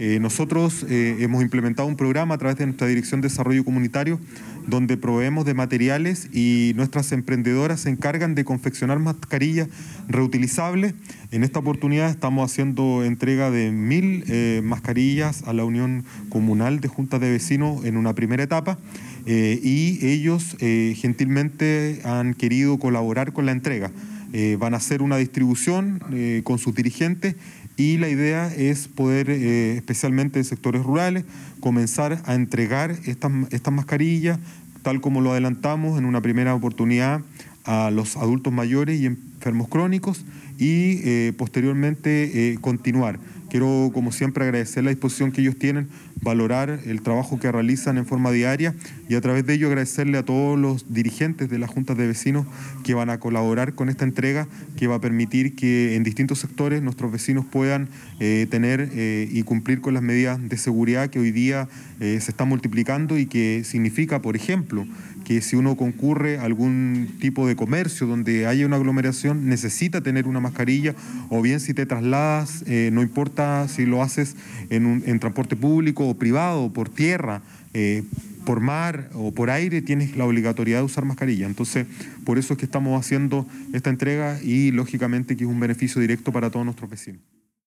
Nosotros hemos implementado un programa a través de nuestra Dirección de Desarrollo Comunitario donde proveemos de materiales y nuestras emprendedoras se encargan de confeccionar mascarillas reutilizables. En esta oportunidad estamos haciendo entrega de 1000 mascarillas a la Unión Comunal de Juntas de Vecinos en una primera etapa y ellos gentilmente han querido colaborar con la entrega. Van a hacer una distribución con sus dirigentes y la idea es poder, especialmente en sectores rurales, comenzar a entregar estas mascarillas, tal como lo adelantamos en una primera oportunidad a los adultos mayores y enfermos crónicos y posteriormente continuar. Quiero, como siempre, agradecer la disposición que ellos tienen, valorar el trabajo que realizan en forma diaria y a través de ello agradecerle a todos los dirigentes de las juntas de vecinos que van a colaborar con esta entrega que va a permitir que en distintos sectores nuestros vecinos puedan tener y cumplir con las medidas de seguridad que hoy día se están multiplicando y que significa, por ejemplo, que si uno concurre a algún tipo de comercio donde haya una aglomeración, necesita tener una mascarilla, o bien si te trasladas, no importa si lo haces en transporte público o privado, por tierra, por mar o por aire, tienes la obligatoriedad de usar mascarilla. Entonces, por eso es que estamos haciendo esta entrega y lógicamente que es un beneficio directo para todos nuestros vecinos.